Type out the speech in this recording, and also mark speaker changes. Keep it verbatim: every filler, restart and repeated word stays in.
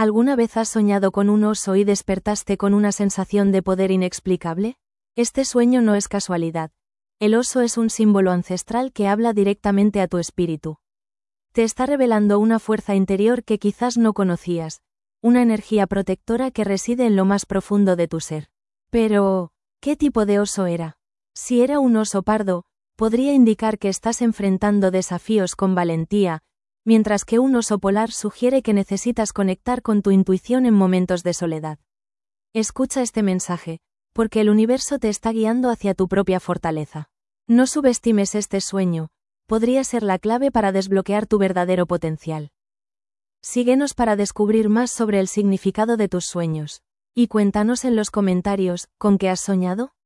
Speaker 1: ¿Alguna vez has soñado con un oso y despertaste con una sensación de poder inexplicable? Este sueño no es casualidad. El oso es un símbolo ancestral que habla directamente a tu espíritu. Te está revelando una fuerza interior que quizás no conocías, una energía protectora que reside en lo más profundo de tu ser. Pero, ¿qué tipo de oso era? Si era un oso pardo, podría indicar que estás enfrentando desafíos con valentía, mientras que un oso polar sugiere que necesitas conectar con tu intuición en momentos de soledad. Escucha este mensaje, porque el universo te está guiando hacia tu propia fortaleza. No subestimes este sueño, podría ser la clave para desbloquear tu verdadero potencial. Síguenos para descubrir más sobre el significado de tus sueños. Y cuéntanos en los comentarios, ¿con qué has soñado?